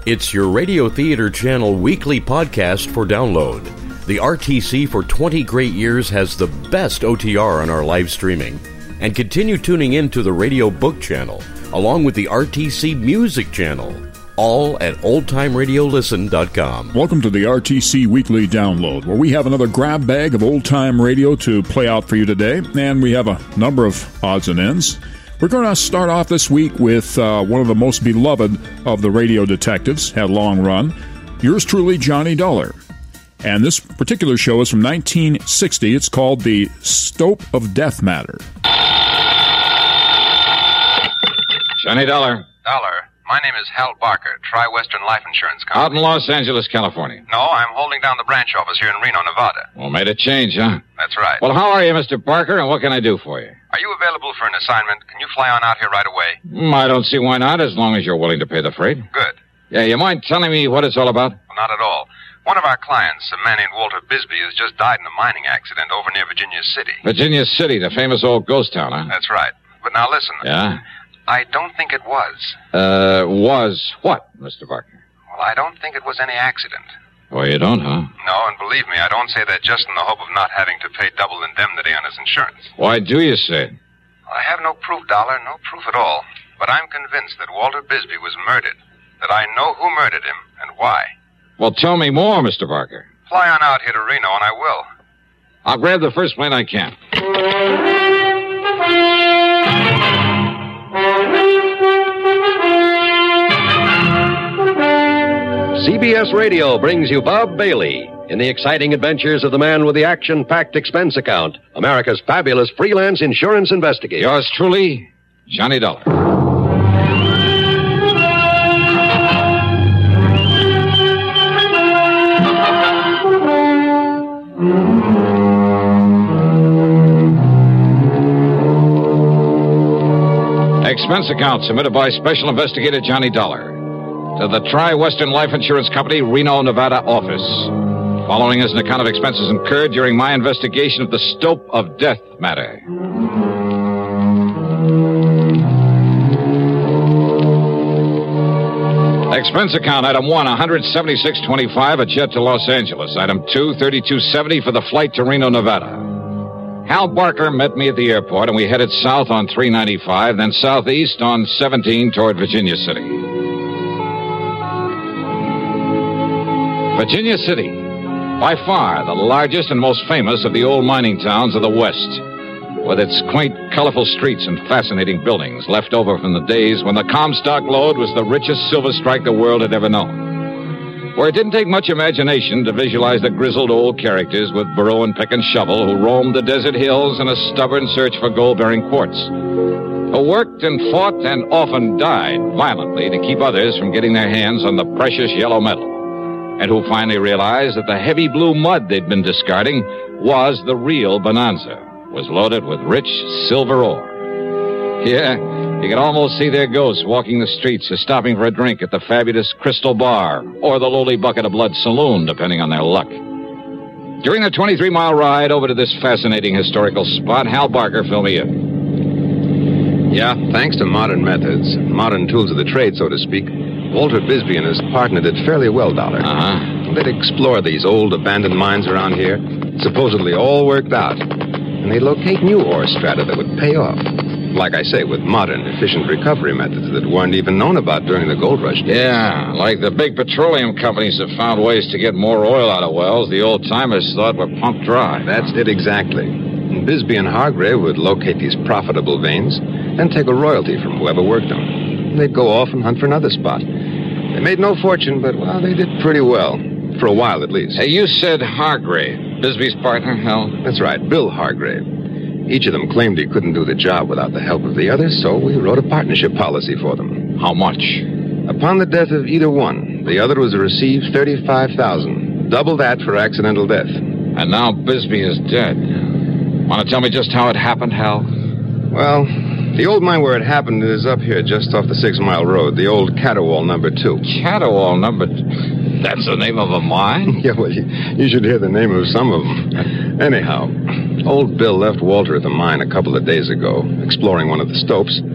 It's your Radio Theater Channel weekly podcast for download. The RTC for 20 great years has the best OTR on our live streaming. And continue tuning in to the Radio Book Channel, along with the RTC Music Channel, all at oldtimeradiolisten.com. Welcome to the RTC Weekly Download, where we have another grab bag of old-time radio to play out for you today, and we have a number of odds and ends. We're going to start off this week with one of the most beloved of the radio detectives, had a long run, yours truly, Johnny Dollar. And this particular show is from 1960. It's called The Stope of Death Matter. Johnny Dollar. Dollar. My name is Hal Barker, Tri-Western Life Insurance Company. Out in Los Angeles, California. No, I'm holding down the branch office here in Reno, Nevada. Well, made a change, huh? That's right. Well, how are you, Mr. Barker, and what can I do for you? Are you available for an assignment? Can you fly on out here right away? I don't see why not, as long as you're willing to pay the freight. Good. Yeah, you mind telling me what it's all about? Well, not at all. One of our clients, a man named Walter Bisbee, has just died in a mining accident over near Virginia City. Virginia City, the famous old ghost town, huh? That's right. But now listen. Yeah? I don't think it was. Was what, Mr. Barker? Well, I don't think it was any accident. Oh, you don't, huh? No, and believe me, I don't say that just in the hope of not having to pay double indemnity on his insurance. Why do you say it? I have no proof, Dollar, no proof at all. But I'm convinced that Walter Bisbee was murdered. That I know who murdered him and why. Well, tell me more, Mr. Barker. Fly on out here to Reno, and I will. I'll grab the first plane I can. CBS Radio brings you Bob Bailey in the exciting adventures of the man with the action-packed expense account, America's fabulous freelance insurance investigator. Yours truly, Johnny Dollar. Expense account submitted by Special Investigator Johnny Dollar to the Tri-Western Life Insurance Company, Reno, Nevada office. Following is an account of expenses incurred during my investigation of the Stope of Death matter. Expense account, item 1, $176.25, a jet to Los Angeles. Item 2, $32.70 for the flight to Reno, Nevada. Hal Barker met me at the airport, and we headed south on 395, then southeast on 17 toward Virginia City. Virginia City, by far the largest and most famous of the old mining towns of the West, with its quaint, colorful streets and fascinating buildings left over from the days when the Comstock Lode was the richest silver strike the world had ever known. Where it didn't take much imagination to visualize the grizzled old characters with burrow and pick and shovel who roamed the desert hills in a stubborn search for gold-bearing quartz, who worked and fought and often died violently to keep others from getting their hands on the precious yellow metal, and who finally realized that the heavy blue mud they'd been discarding was the real bonanza, was loaded with rich silver ore. Yeah, you could almost see their ghosts walking the streets or stopping for a drink at the fabulous Crystal Bar or the lowly Bucket of Blood Saloon, depending on their luck. During the 23-mile ride over to this fascinating historical spot, Hal Barker filled me in. Yeah, thanks to modern methods, modern tools of the trade, so to speak, Walter Bisbee and his partner did fairly well, Dollar. Uh-huh. They'd explore these old abandoned mines around here, supposedly all worked out, and they'd locate new ore strata that would pay off. Like I say, with modern, efficient recovery methods that weren't even known about during the gold rush days. Yeah, like the big petroleum companies have found ways to get more oil out of wells the old-timers thought were pumped dry. That's it exactly. And Bisbee and Hargrave would locate these profitable veins and take a royalty from whoever worked them. They'd go off and hunt for another spot. They made no fortune, but, well, they did pretty well. For a while, at least. Hey, you said Hargrave, Bisbee's partner, Hal? That's right, Bill Hargrave. Each of them claimed he couldn't do the job without the help of the other, so we wrote a partnership policy for them. How much? Upon the death of either one, the other was to receive $35,000. Double that for accidental death. And now Bisbee is dead. Want to tell me just how it happened, Hal? Well, the old mine where it happened is up here just off the 6 Mile Road, the old Caterwall number 2. Caterwall number 2? That's the name of a mine? Yeah, well, you should hear the name of some of them. Anyhow, old Bill left Walter at the mine a couple of days ago, exploring one of the stopes,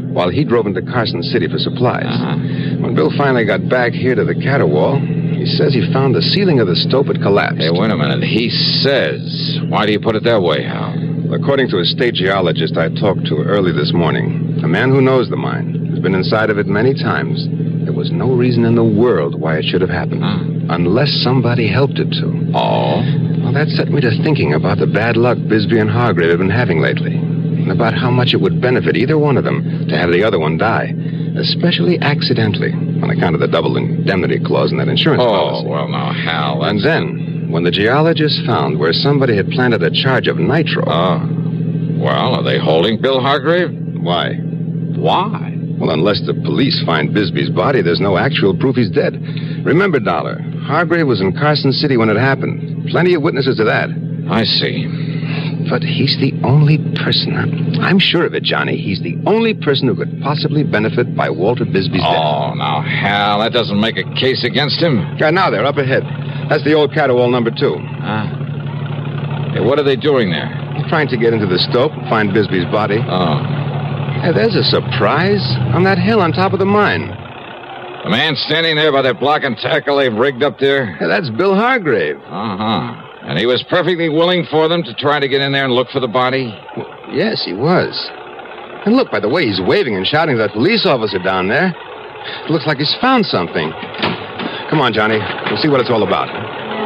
while he drove into Carson City for supplies. Uh-huh. When Bill finally got back here to the Caterwall, he says he found the ceiling of the stope had collapsed. Hey, wait a minute. He says. Why do you put it that way, Hal? According to a state geologist I talked to early this morning, a man who knows the mine, has been inside of it many times, there was no reason in the world why it should have happened. Unless somebody helped it to. Oh? Well, that set me to thinking about the bad luck Bisbee and Hargrave have been having lately. And about how much it would benefit either one of them to have the other one die. Especially accidentally, on account of the double indemnity clause in that insurance policy. Oh, well, now, Hal, And then, when the geologists found where somebody had planted a charge of nitro... Well, are they holding Bill Hargrave? Why? Why? Well, unless the police find Bisbee's body, there's no actual proof he's dead. Remember, Dollar, Hargrave was in Carson City when it happened. Plenty of witnesses to that. I see. But he's the only person... I'm sure of it, Johnny. He's the only person who could possibly benefit by Walter Bisbee's death. Oh, now, Hal, that doesn't make a case against him. Right now, they're up ahead. That's the old Caterwall number 2. Hey, what are they doing there? Trying to get into the stope and find Bisbee's body. Oh. Hey, there's a surprise on that hill on top of the mine. The man standing there by that block and tackle they've rigged up there? Hey, that's Bill Hargrave. Uh-huh. And he was perfectly willing for them to try to get in there and look for the body? Well, yes, he was. And look, by the way he's waving and shouting to that police officer down there. It looks like he's found something. Come on, Johnny. We'll see what it's all about.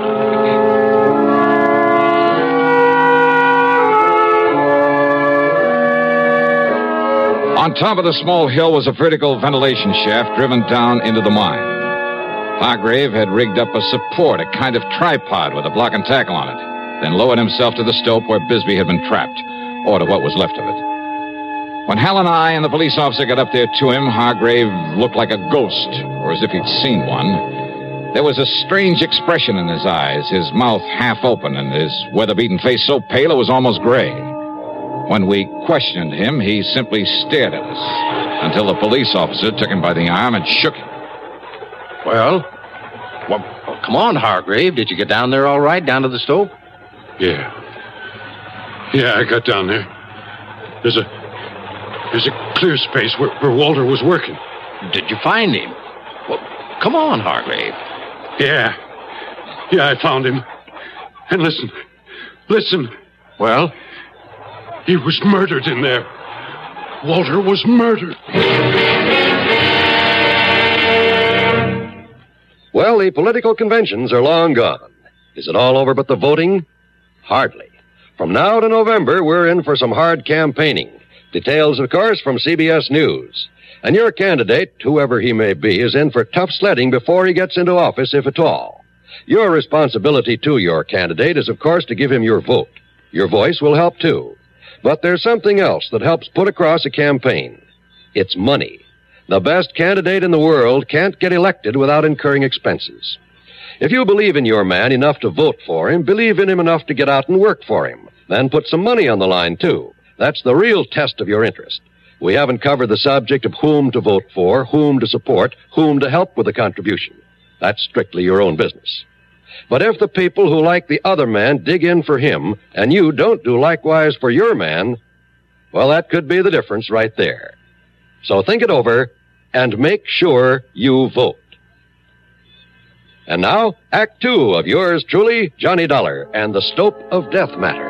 On top of the small hill was a vertical ventilation shaft driven down into the mine. Hargrave had rigged up a support, a kind of tripod with a block and tackle on it, then lowered himself to the stope where Bisbee had been trapped, or to what was left of it. When Hal and I and the police officer got up there to him, Hargrave looked like a ghost, or as if he'd seen one. There was a strange expression in his eyes, his mouth half open, and his weather-beaten face so pale it was almost gray. When we questioned him, he simply stared at us until the police officer took him by the arm and shook him. Well, come on, Hargrave. Did you get down there all right, down to the stope? Yeah, I got down there. There's a clear space where Walter was working. Did you find him? Well, come on, Hargrave. Yeah, I found him. And listen. Well? He was murdered in there. Walter was murdered. Well, the political conventions are long gone. Is it all over but the voting? Hardly. From now to November, we're in for some hard campaigning. Details, of course, from CBS News. And your candidate, whoever he may be, is in for tough sledding before he gets into office, if at all. Your responsibility to your candidate is, of course, to give him your vote. Your voice will help, too. But there's something else that helps put across a campaign. It's money. The best candidate in the world can't get elected without incurring expenses. If you believe in your man enough to vote for him, believe in him enough to get out and work for him, then put some money on the line, too. That's the real test of your interest. We haven't covered the subject of whom to vote for, whom to support, whom to help with a contribution. That's strictly your own business. But if the people who like the other man dig in for him, and you don't do likewise for your man, well, that could be the difference right there. So think it over and make sure you vote. And now, Act 2 of yours truly, Johnny Dollar, and the Stope of Death Matter.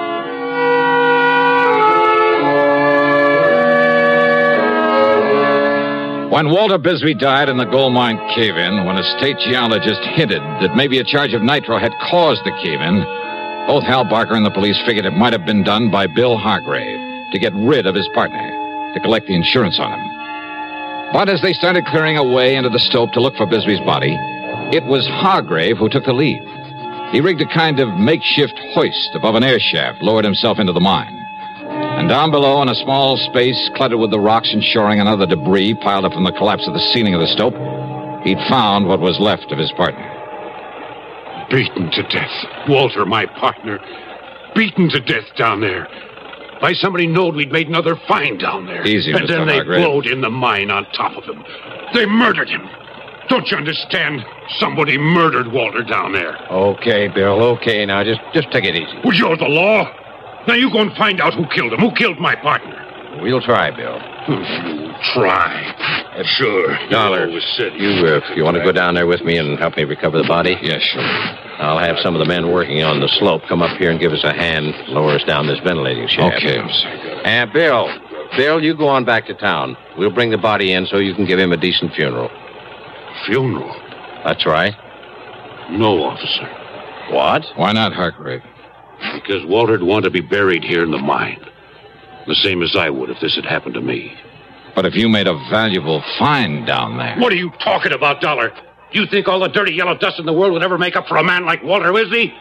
When Walter Bisbee died in the gold mine cave-in, when a state geologist hinted that maybe a charge of nitro had caused the cave-in, both Hal Barker and the police figured it might have been done by Bill Hargrave to get rid of his partner, to collect the insurance on him. But as they started clearing away into the stope to look for Bisbee's body, it was Hargrave who took the lead. He rigged a kind of makeshift hoist above an air shaft, lowered himself into the mine. And down below, in a small space cluttered with the rocks and shoring and other debris piled up from the collapse of the ceiling of the stope, he'd found what was left of his partner. Beaten to death. Walter, my partner. Beaten to death down there. By somebody knowed we'd made another find down there. Easy, and Mr. then Hargrave. they blowed in the mine on top of him. They murdered him. Don't you understand? Somebody murdered Walter down there. Okay, Bill, okay. Now, just take it easy. Well, you're the law. Now you go and find out who killed him. Who killed my partner? We'll try, Bill. You try. Sure. Dollar, You always said you want to go down there with me and help me recover the body? Yes, sure. I'll have some of the men working on the slope come up here and give us a hand, lower us down this ventilating shaft. Okay, officer. And Bill, you go on back to town. We'll bring the body in so you can give him a decent funeral. Funeral? That's right. No, officer. What? Why not, Hargrave? Because Walter'd want to be buried here in the mine. The same as I would if this had happened to me. But if you made a valuable find down there... What are you talking about, Dollar? Do you think all the dirty yellow dust in the world would ever make up for a man like Walter Wisby?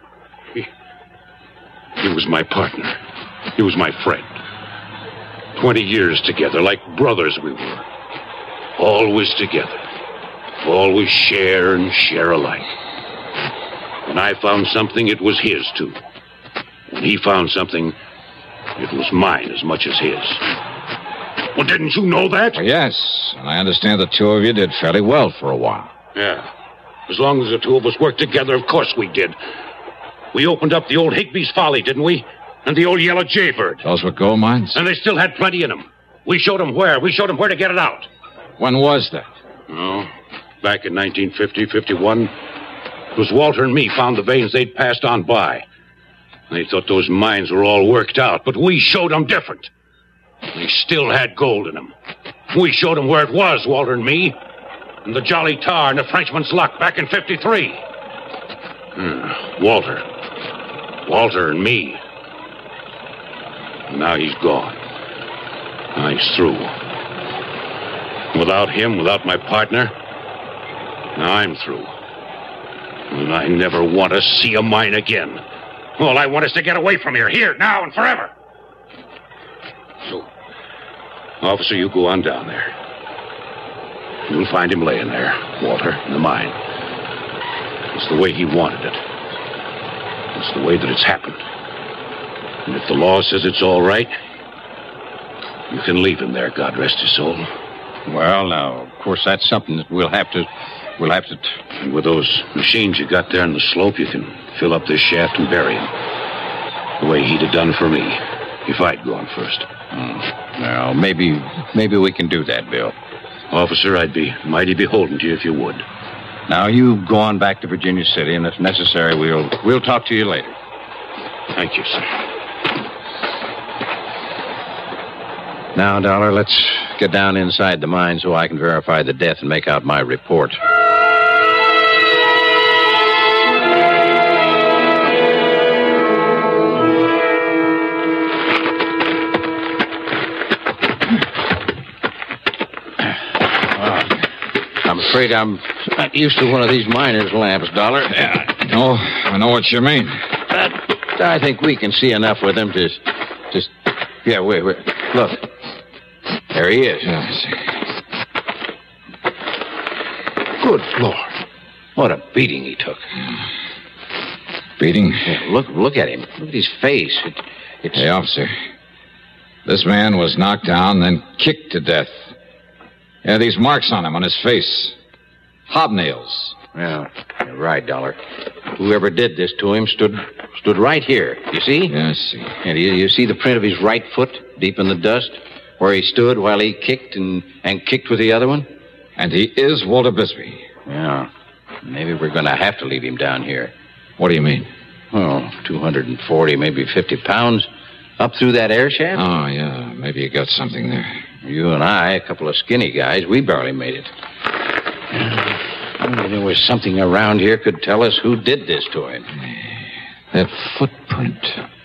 He was my partner. He was my friend. 20 years together, like brothers we were. Always together. Always share and share alike. When I found something, it was his, too. When he found something, it was mine as much as his. Well, didn't you know that? Well, yes, and I understand the two of you did fairly well for a while. Yeah. As long as the two of us worked together, of course we did. We opened up the old Higby's Folly, didn't we? And the old Yellow Jaybird. Those were gold mines? And they still had plenty in them. We showed them where. We showed them where to get it out. When was that? Oh, back in 1950, 51. It was Walter and me found the veins they'd passed on by. They thought those mines were all worked out, but we showed them different. They still had gold in them. We showed them where it was, Walter and me. And the Jolly Tar and the Frenchman's Luck back in 53. Walter and me. Now he's gone. Now he's through. Without him, without my partner, now I'm through. And I never want to see a mine again. All I want is to get away from here, now and forever. So, officer, you go on down there. You'll find him laying there, Walter, in the mine. It's the way he wanted it. It's the way that it's happened. And if the law says it's all right, you can leave him there, God rest his soul. Well, now, of course, that's something that we'll have to... And with those machines you got there on the slope, you can fill up this shaft and bury him. The way he'd have done for me, if I'd gone first. Well, maybe we can do that, Bill. Officer, I'd be mighty beholden to you if you would. Now, you go on back to Virginia City, and if necessary, we'll talk to you later. Thank you, sir. Now, Dollar, let's get down inside the mine so I can verify the death and make out my report. I'm afraid I'm not used to one of these miner's lamps, Dollar. Oh, I know what you mean. But I think we can see enough with them to... Yeah, wait. Look. There he is. Yes. Good Lord. What a beating he took. Beating? Yeah, look at him. Look at his face. Hey, officer. This man was knocked down, then kicked to death. Yeah, these marks on him, on his face. Hobnails. Yeah, you're right, Dollar. Whoever did this to him stood right here. You see? Yeah, I see. And you see the print of his right foot deep in the dust? Where he stood while he kicked and kicked with the other one? And he is Walter Bisbee. Yeah. Maybe we're going to have to leave him down here. What do you mean? Oh, 240, maybe 50 pounds. Up through that air shaft? Oh, yeah. Maybe you got something there. You and I, a couple of skinny guys, we barely made it. Maybe there was something around here could tell us who did this to him. That footprint.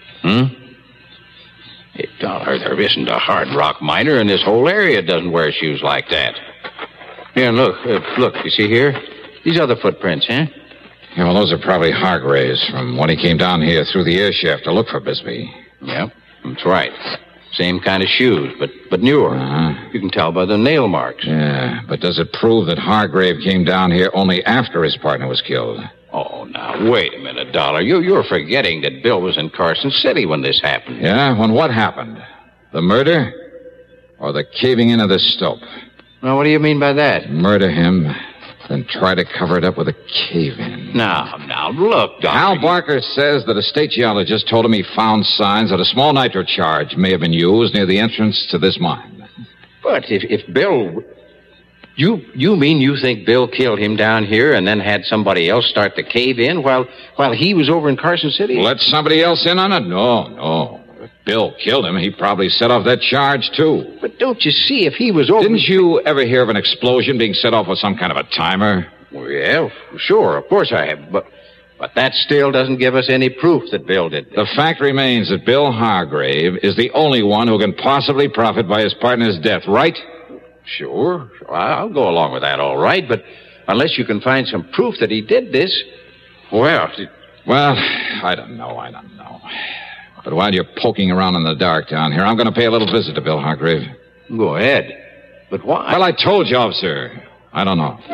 Hey, Dollar, there isn't a hard rock miner in this whole area doesn't wear shoes like that. Here, look, you see here? These other footprints, huh? Yeah, well, those are probably Hargrave's from when he came down here through the air shaft to look for Bisbee. Yep, that's right. Same kind of shoes, but newer. Uh-huh. You can tell by the nail marks. Yeah, but does it prove that Hargrave came down here only after his partner was killed? Oh, now, wait a minute, Dollar. You're forgetting that Bill was in Carson City when this happened. Yeah, when what happened? The murder or the caving in of the stope? Now, what do you mean by that? Murder him, then try to cover it up with a cave-in. Now, look, Dollar. Al Barker says that a state geologist told him he found signs that a small nitro charge may have been used near the entrance to this mine. But if Bill... You mean you think Bill killed him down here and then had somebody else start to cave in while he was over in Carson City? Let somebody else in on it? No. If Bill killed him, he probably set off that charge, too. But don't you see, if he was over... Didn't you ever hear of an explosion being set off with some kind of a timer? Well, yeah, sure, of course I have, but that still doesn't give us any proof that Bill did this. The fact remains that Bill Hargrave is the only one who can possibly profit by his partner's death, right? Sure, I'll go along with that, all right, but unless you can find some proof that he did this, well, I don't know. But while you're poking around in the dark down here, I'm going to pay a little visit to Bill Hargrave. Go ahead. But why? Well, I told you, officer. I don't know.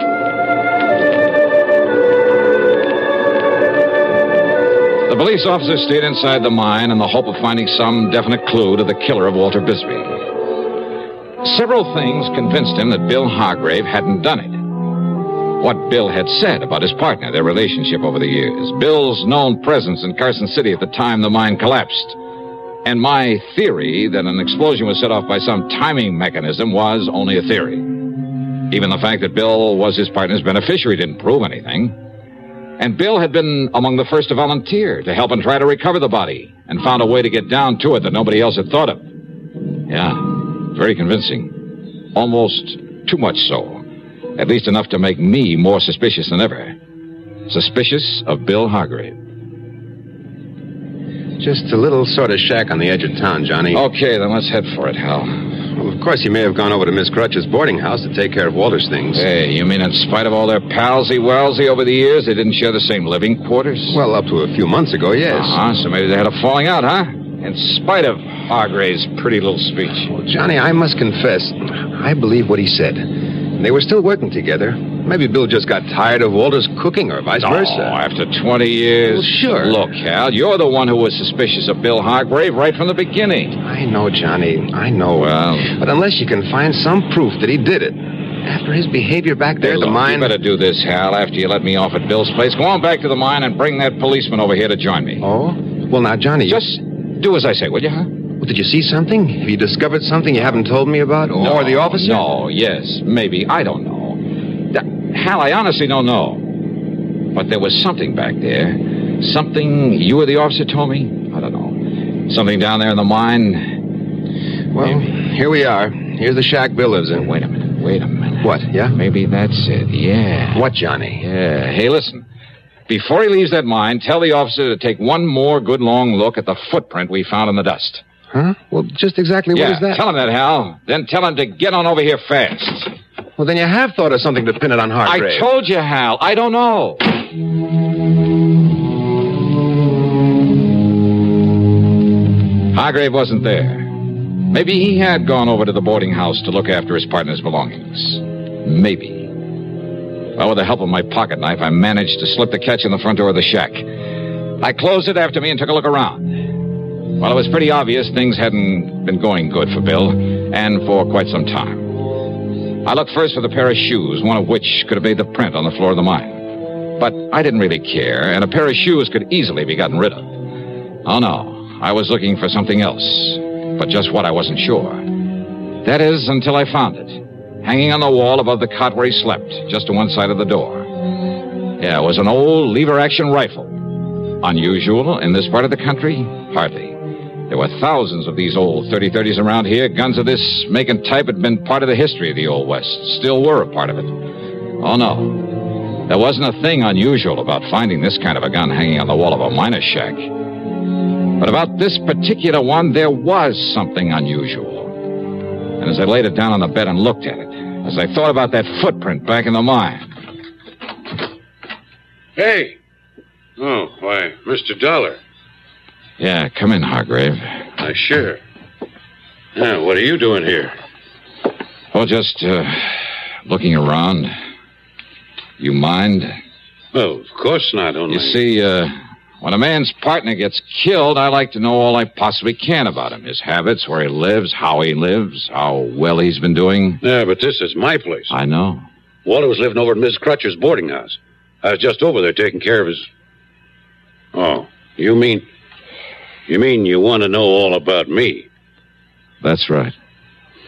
The police officer stayed inside the mine in the hope of finding some definite clue to the killer of Walter Bisbee. Several things convinced him that Bill Hargrave hadn't done it. What Bill had said about his partner, their relationship over the years, Bill's known presence in Carson City at the time the mine collapsed, and my theory that an explosion was set off by some timing mechanism was only a theory. Even the fact that Bill was his partner's beneficiary didn't prove anything. And Bill had been among the first to volunteer to help and try to recover the body, and found a way to get down to it that nobody else had thought of. Yeah. Very convincing. Almost too much so. At least enough to make me more suspicious than ever. Suspicious of Bill Hargrave. Just a little sort of shack on the edge of town, Johnny. Okay, then let's head for it, Hal. Well, of course, he may have gone over to Miss Crutch's boarding house to take care of Walter's things. Hey, you mean in spite of all their palsy-walsy over the years, they didn't share the same living quarters? Well, up to a few months ago, yes. So maybe they had a falling out, huh? In spite of Hargrave's pretty little speech. Well, Johnny, I must confess, I believe what he said. They were still working together. Maybe Bill just got tired of Walter's cooking or vice versa. Oh, after 20 years. Well, sure. Look, Hal, you're the one who was suspicious of Bill Hargrave right from the beginning. I know, Johnny. I know. Well... But unless you can find some proof that he did it, after his behavior back there at the mine... You better do this, Hal, after you let me off at Bill's place. Go on back to the mine and bring that policeman over here to join me. Oh? Well, now, Johnny... Just do as I say, will you, huh? Well, did you see something? Have you discovered something you haven't told me about? No, or the officer? No, yes, maybe. I don't know. Hal, I honestly don't know. But there was something back there. Something you or the officer told me? I don't know. Something down there in the mine. Well, here we are. Here's the shack Bill lives in. Wait a minute. What, yeah? Maybe that's it, yeah. What, Johnny? Yeah. Hey, listen. Before he leaves that mine, tell the officer to take one more good long look at the footprint we found in the dust. Huh? Well, just exactly what is that? Tell him that, Hal. Then tell him to get on over here fast. Well, then you have thought of something to pin it on Hargrave. I told you, Hal. I don't know. Hargrave wasn't there. Maybe he had gone over to the boarding house to look after his partner's belongings. Maybe. Well, with the help of my pocket knife, I managed to slip the catch in the front door of the shack. I closed it after me and took a look around. Well, it was pretty obvious things hadn't been going good for Bill, and for quite some time. I looked first for the pair of shoes, one of which could have made the print on the floor of the mine. But I didn't really care, and a pair of shoes could easily be gotten rid of. Oh, no. I was looking for something else, but just what I wasn't sure. That is, until I found it, hanging on the wall above the cot where he slept, just to one side of the door. Yeah, it was an old lever-action rifle. Unusual in this part of the country? Hardly. There were thousands of these old 30-30s around here. Guns of this make and type had been part of the history of the Old West. Still were a part of it. Oh, no. There wasn't a thing unusual about finding this kind of a gun hanging on the wall of a miner's shack. But about this particular one, there was something unusual. And as I laid it down on the bed and looked at it, as I thought about that footprint back in the mine... Hey! Oh, why, Mr. Dollar. Yeah, come in, Hargrave. Sure. Yeah, what are you doing here? Oh, just, looking around. You mind? Well, of course not, only... You see, when a man's partner gets killed, I like to know all I possibly can about him. His habits, where he lives, how well he's been doing. Yeah, but this is my place. I know. Walter was living over at Miss Crutcher's boarding house. I was just over there taking care of his... Oh, you mean you want to know all about me? That's right.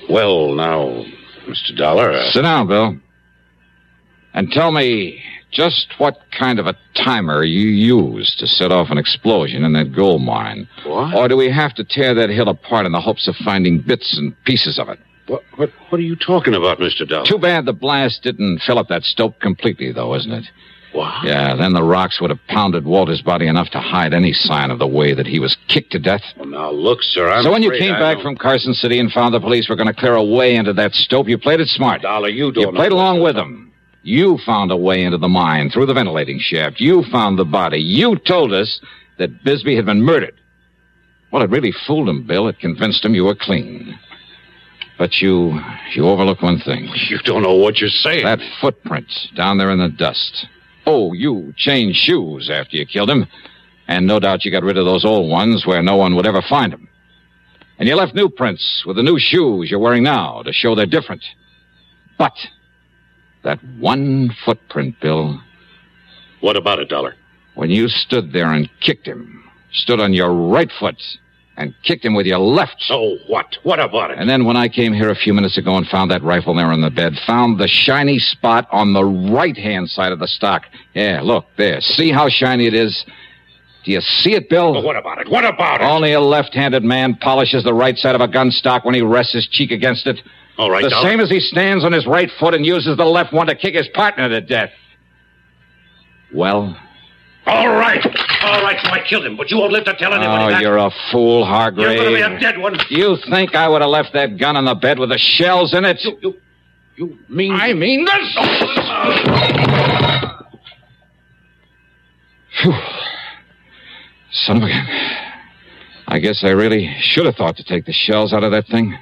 Well, now, Mr. Dollar... Sit down, Bill. And tell me just what kind of a timer you used to set off an explosion in that gold mine. What? Or do we have to tear that hill apart in the hopes of finding bits and pieces of it? What are you talking about, Mr. Dollar? Too bad the blast didn't fill up that stope completely, though, isn't it? What? Yeah, then the rocks would have pounded Walter's body enough to hide any sign of the way that he was kicked to death. Well, now, look, sir, I'm So when you afraid came I back don't- from Carson City and found the police were going to clear a way into that stope, you played it smart. Dollar, you don't You played know along what with them. You found a way into the mine through the ventilating shaft. You found the body. You told us that Bisbee had been murdered. Well, it really fooled him, Bill. It convinced him you were clean. But you overlooked one thing. You don't know what you're saying. That footprint down there in the dust. Oh, you changed shoes after you killed him. And no doubt you got rid of those old ones where no one would ever find them. And you left new prints with the new shoes you're wearing now to show they're different. But that one footprint, Bill, What about it, Dollar? when you stood there and kicked him, stood on your right foot and kicked him with your left. So what? What about it? And then when I came here a few minutes ago and found that rifle there on the bed, found the shiny spot on the right-hand side of the stock. Yeah, look, there. See how shiny it is? Do you see it, Bill? But what about it? What about it? Only a left-handed man polishes the right side of a gun stock when he rests his cheek against it. All right, The Dollar. same as he stands on his right foot and uses the left one to kick his partner to death. Well? All right, so I killed him, but you won't live to tell anybody Oh, that. you're a fool, Hargrave. You're going to be a dead one. You think I would have left that gun on the bed with the shells in it? You mean... I mean this! Phew. Son of a gun. I guess I really should have thought to take the shells out of that thing.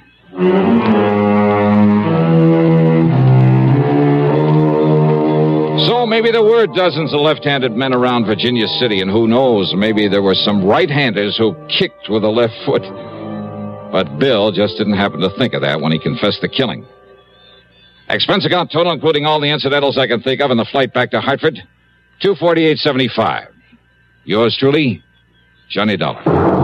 So maybe there were dozens of left-handed men around Virginia City, and who knows, maybe there were some right-handers who kicked with the left foot. But Bill just didn't happen to think of that when he confessed the killing. Expense account total, including all the incidentals I can think of, and the flight back to Hartford, $248.75. Yours truly, Johnny Dollar.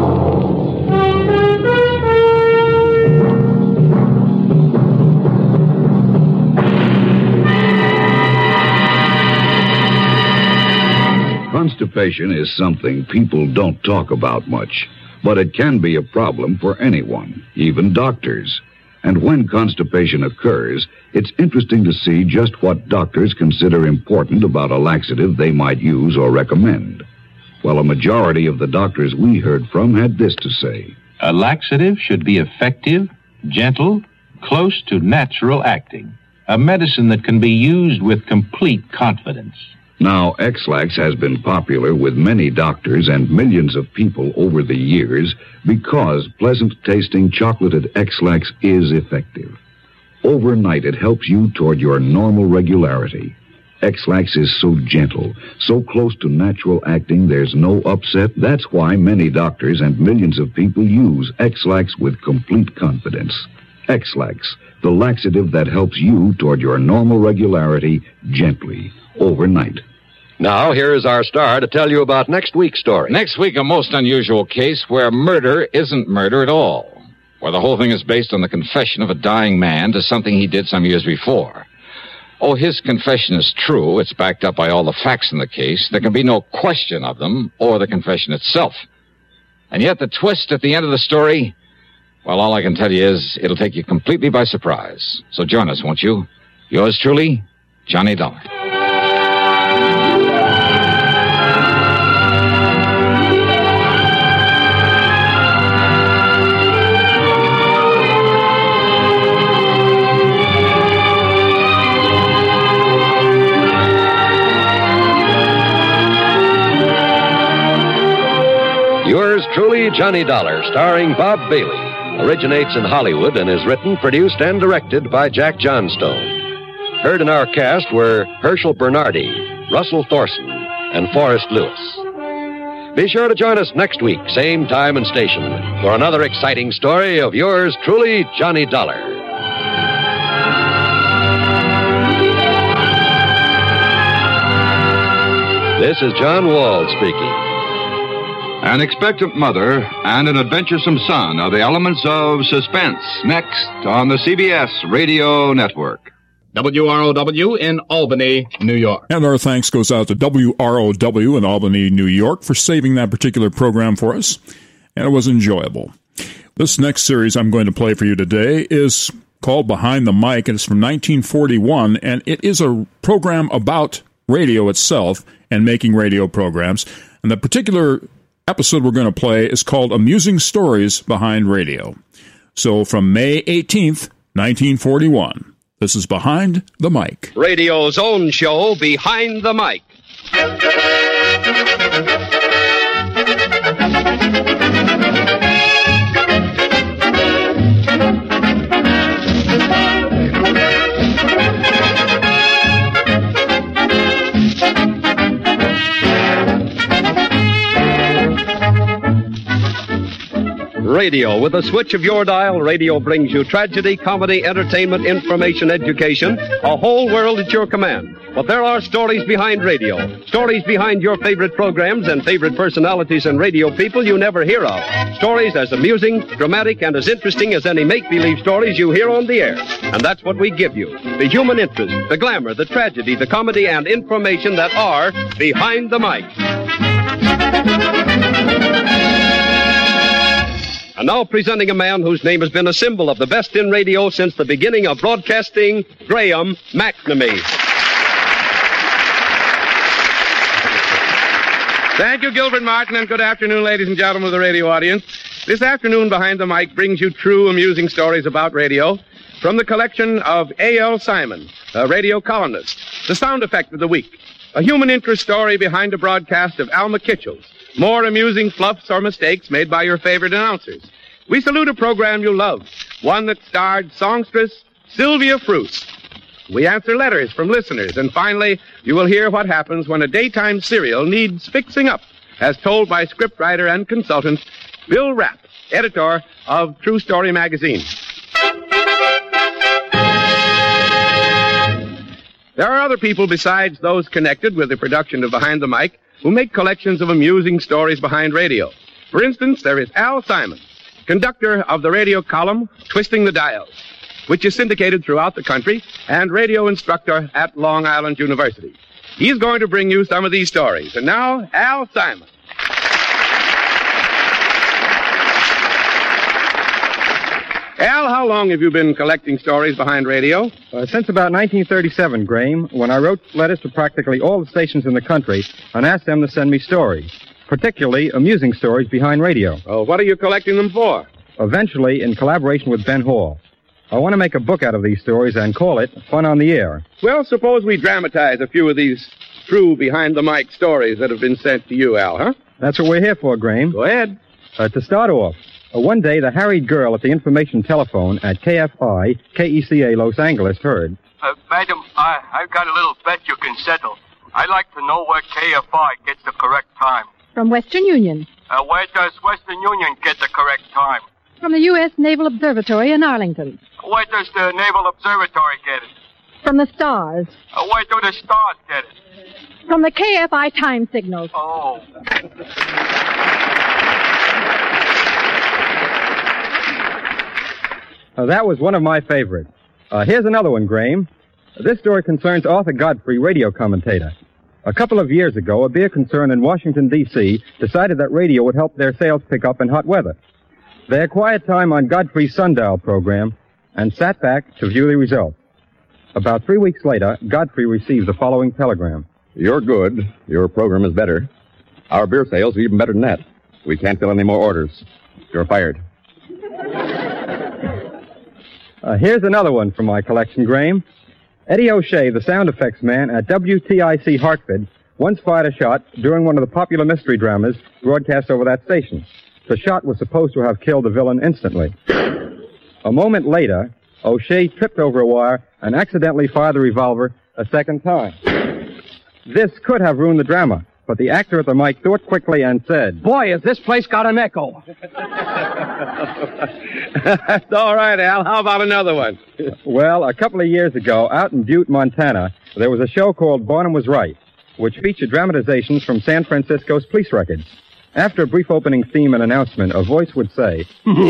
Constipation is something people don't talk about much, but it can be a problem for anyone, even doctors. And when constipation occurs, it's interesting to see just what doctors consider important about a laxative they might use or recommend. Well, a majority of the doctors we heard from had this to say. A laxative should be effective, gentle, close to natural acting. A medicine that can be used with complete confidence. Now, X-Lax has been popular with many doctors and millions of people over the years because pleasant-tasting chocolated X-Lax is effective. Overnight, it helps you toward your normal regularity. X-Lax is so gentle, so close to natural acting, there's no upset. That's why many doctors and millions of people use X-Lax with complete confidence. X-Lax, the laxative that helps you toward your normal regularity gently. Overnight. Now, here is our star to tell you about next week's story. Next week, a most unusual case where murder isn't murder at all. Where the whole thing is based on the confession of a dying man to something he did some years before. Oh, his confession is true. It's backed up by all the facts in the case. There can be no question of them or the confession itself. And yet the twist at the end of the story, well, all I can tell you is it'll take you completely by surprise. So join us, won't you? Yours truly, Johnny Dollar. Yours truly, Johnny Dollar, starring Bob Bailey, originates in Hollywood and is written, produced, and directed by Jack Johnstone. Heard in our cast were Herschel Bernardi, Russell Thorson, and Forrest Lewis. Be sure to join us next week, same time and station, for another exciting story of yours truly, Johnny Dollar. This is John Wald speaking. An expectant mother and an adventuresome son are the elements of suspense. Next on the CBS Radio Network. WROW in Albany, New York. And our thanks goes out to WROW in Albany, New York for saving that particular program for us. And it was enjoyable. This next series I'm going to play for you today is called Behind the Mic, and it's from 1941, and it is a program about radio itself and making radio programs. And the particular episode we're going to play is called Amusing Stories Behind Radio. So from May 18th, 1941, this is Behind the Mic. Radio's own show, Behind the Mic. Radio. With a switch of your dial, radio brings you tragedy, comedy, entertainment, information, education, a whole world at your command. But there are stories behind radio, stories behind your favorite programs and favorite personalities and radio people you never hear of. Stories as amusing, dramatic, and as interesting as any make-believe stories you hear on the air. And that's what we give you. The human interest, the glamour, the tragedy, the comedy, and information that are Behind the Mic. And now presenting a man whose name has been a symbol of the best in radio since the beginning of broadcasting, Graham McNamee. Thank you, Gilbert Martin, and good afternoon, ladies and gentlemen of the radio audience. This afternoon, Behind the Mic brings you true, amusing stories about radio from the collection of A.L. Simon, a radio columnist. The sound effect of the week, a human interest story behind a broadcast of Alma Kitchell's. More amusing fluffs or mistakes made by your favorite announcers. We salute a program you love, one that starred songstress Sylvia Fruce. We answer letters from listeners, and finally, you will hear what happens when a daytime serial needs fixing up, as told by scriptwriter and consultant Bill Rapp, editor of True Story magazine. There are other people besides those connected with the production of Behind the Mic who make collections of amusing stories behind radio. For instance, there is Al Simon, conductor of the radio column Twisting the Dials, which is syndicated throughout the country, and radio instructor at Long Island University. He's going to bring you some of these stories. And now, Al Simon. Al, how long have you been collecting stories behind radio? Since about 1937, Graham, when I wrote letters to practically all the stations in the country and asked them to send me stories, particularly amusing stories behind radio. Oh, what are you collecting them for? Eventually, in collaboration with Ben Hall. I want to make a book out of these stories and call it Fun on the Air. Well, suppose we dramatize a few of these true behind-the-mic stories that have been sent to you, Al, huh? That's what we're here for, Graham. Go ahead. To start off, one day the harried girl at the information telephone at KFI, KECA Los Angeles heard. Madam, I've got a little bet you can settle. I'd like to know where KFI gets the correct time. From Western Union. Where does Western Union get the correct time? From the U.S. Naval Observatory in Arlington. Where does the Naval Observatory get it? From the stars. Where do the stars get it? From the KFI time signals. Oh. That was one of my favorites. Here's another one, Graham. This story concerns Arthur Godfrey, radio commentator. A couple of years ago, a beer concern in Washington, D.C. decided that radio would help their sales pick up in hot weather. They acquired time on Godfrey's Sundial program and sat back to view the results. About 3 weeks later, Godfrey received the following telegram. You're good. Your program is better. Our beer sales are even better than that. We can't fill any more orders. You're fired. Here's another one from my collection, Graham. Eddie O'Shea, the sound effects man at WTIC Hartford, once fired a shot during one of the popular mystery dramas broadcast over that station. The shot was supposed to have killed the villain instantly. A moment later, O'Shea tripped over a wire and accidentally fired the revolver a second time. This could have ruined the drama, but the actor at the mic thought quickly and said, "Boy, has this place got an echo." That's all right, Al. How about another one? Well, a couple of years ago, out in Butte, Montana, there was a show called Barnum Was Right, which featured dramatizations from San Francisco's police records. After a brief opening theme and announcement, a voice would say,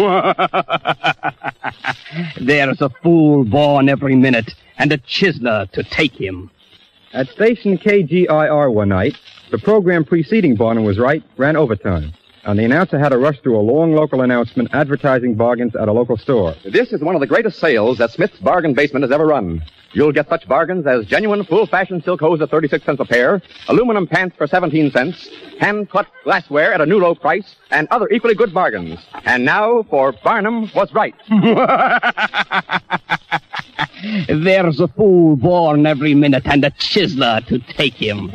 There's a fool born every minute, and a chiseler to take him. At station KGIR one night, the program preceding Barnum Was Right ran overtime, and the announcer had to rush through a long local announcement advertising bargains at a local store. This is one of the greatest sales that Smith's Bargain Basement has ever run. You'll get such bargains as genuine full-fashion silk hose at 36 cents a pair, aluminum pants for 17 cents, hand-cut glassware at a new low price, and other equally good bargains. And now for Barnum Was Right. There's a fool born every minute, and a chiseler to take him.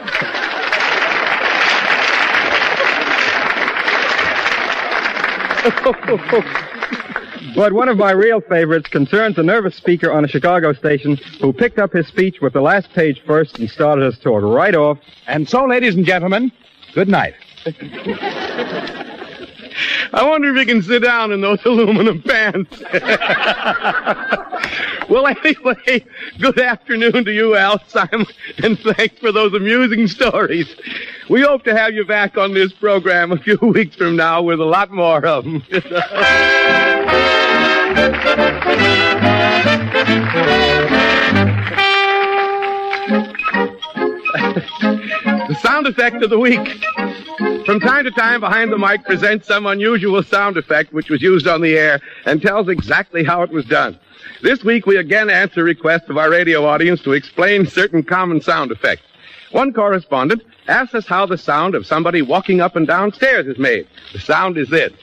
But one of my real favorites concerns a nervous speaker on a Chicago station who picked up his speech with the last page first and started his talk right off. And so, ladies and gentlemen, good night. I wonder if you can sit down in those aluminum pants. Well, anyway, good afternoon to you, Al Simon, and thanks for those amusing stories. We hope to have you back on this program a few weeks from now with a lot more of them. The sound effect of the week. From time to time, Behind the Mic presents some unusual sound effect which was used on the air and tells exactly how it was done. This week, we again answer requests of our radio audience to explain certain common sound effects. One correspondent asked us how the sound of somebody walking up and down stairs is made. The sound is this.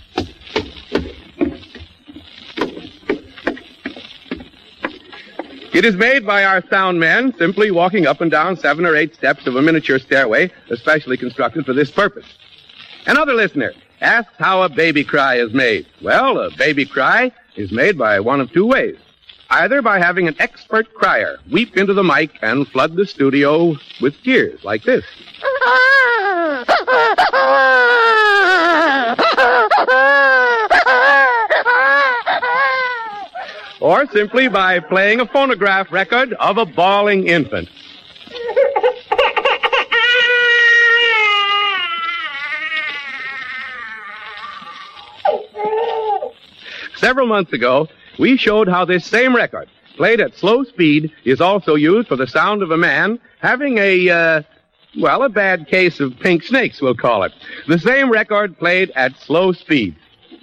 It is made by our sound man simply walking up and down 7 or 8 steps of a miniature stairway, especially constructed for this purpose. Another listener asks how a baby cry is made. Well, a baby cry is made by one of two ways. Either by having an expert crier weep into the mic and flood the studio with tears like this. Or simply by playing a phonograph record of a bawling infant. Several months ago, we showed how this same record, played at slow speed, is also used for the sound of a man having a bad case of pink snakes, we'll call it. The same record played at slow speed.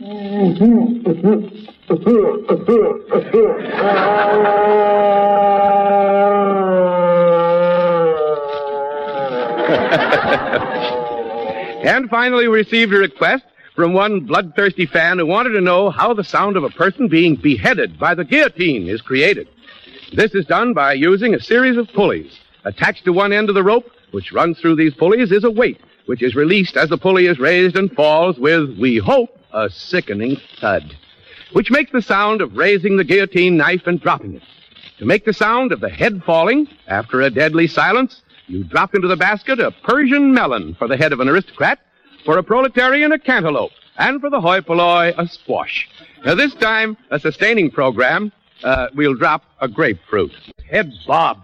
And finally, we received a request from one bloodthirsty fan who wanted to know how the sound of a person being beheaded by the guillotine is created. This is done by using a series of pulleys. Attached to one end of the rope, which runs through these pulleys, is a weight, which is released as the pulley is raised and falls with, we hope, a sickening thud, which makes the sound of raising the guillotine knife and dropping it. To make the sound of the head falling, after a deadly silence, you drop into the basket a Persian melon for the head of an aristocrat, for a proletarian a cantaloupe, and for the hoi polloi a squash. Now this time, a sustaining program, we'll drop a grapefruit. Head bobbed.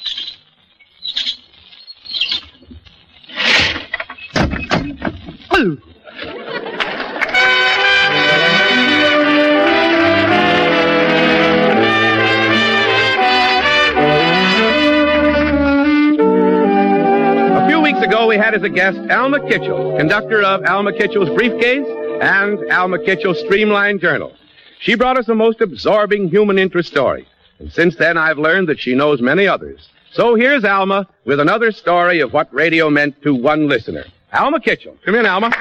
Ooh. Ago, we had as a guest Alma Kitchell, conductor of Alma Kitchell's Briefcase and Alma Kitchell's Streamline Journal. She brought us a most absorbing human interest story, and since then I've learned that she knows many others. So here's Alma with another story of what radio meant to one listener. Alma Kitchell. Come in, Alma.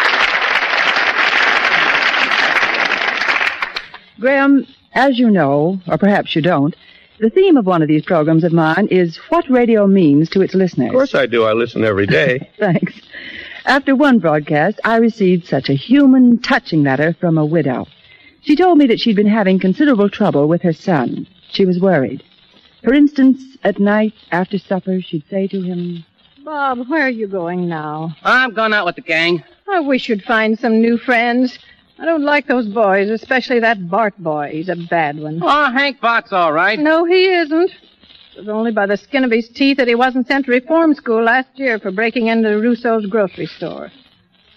Graham, as you know, or perhaps you don't, the theme of one of these programs of mine is what radio means to its listeners. Of course I do. I listen every day. Thanks. After one broadcast, I received such a human, touching letter from a widow. She told me that she'd been having considerable trouble with her son. She was worried. For instance, at night, after supper, she'd say to him, Bob, where are you going now? I'm going out with the gang. I wish you'd find some new friends. I don't like those boys, especially that Bart boy. He's a bad one. Oh, Hank Bart's all right. No, he isn't. It was only by the skin of his teeth that he wasn't sent to reform school last year for breaking into Rousseau's grocery store.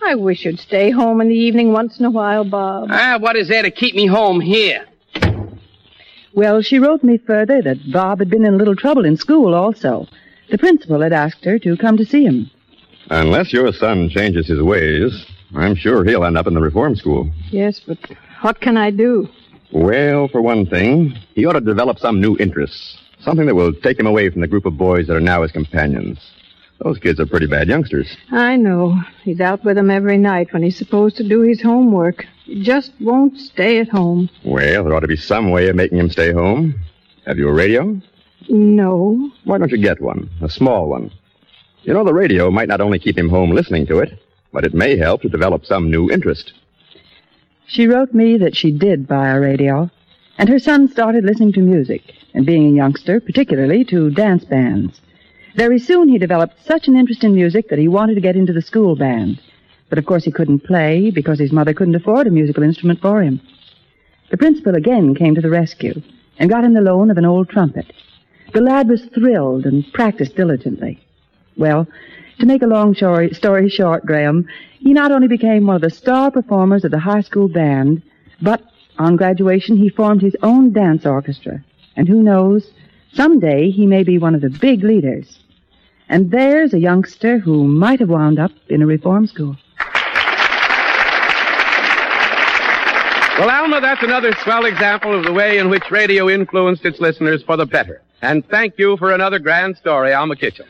I wish you'd stay home in the evening once in a while, Bob. What is there to keep me home here? Well, she wrote me further that Bob had been in a little trouble in school also. The principal had asked her to come to see him. Unless your son changes his ways, I'm sure he'll end up in the reform school. Yes, but what can I do? Well, for one thing, he ought to develop some new interests. Something that will take him away from the group of boys that are now his companions. Those kids are pretty bad youngsters. I know. He's out with them every night when he's supposed to do his homework. He just won't stay at home. Well, there ought to be some way of making him stay home. Have you a radio? No. Why don't you get one? A small one. You know, the radio might not only keep him home listening to it, but it may help to develop some new interest. She wrote me that she did buy a radio, and her son started listening to music, and being a youngster, particularly to dance bands. Very soon he developed such an interest in music that he wanted to get into the school band. But of course he couldn't play because his mother couldn't afford a musical instrument for him. The principal again came to the rescue and got him the loan of an old trumpet. The lad was thrilled and practiced diligently. Well, to make a long story short, Graham, he not only became one of the star performers of the high school band, but on graduation he formed his own dance orchestra. And who knows, someday he may be one of the big leaders. And there's a youngster who might have wound up in a reform school. Well, Alma, that's another swell example of the way in which radio influenced its listeners for the better. And thank you for another grand story, Alma Kitchell.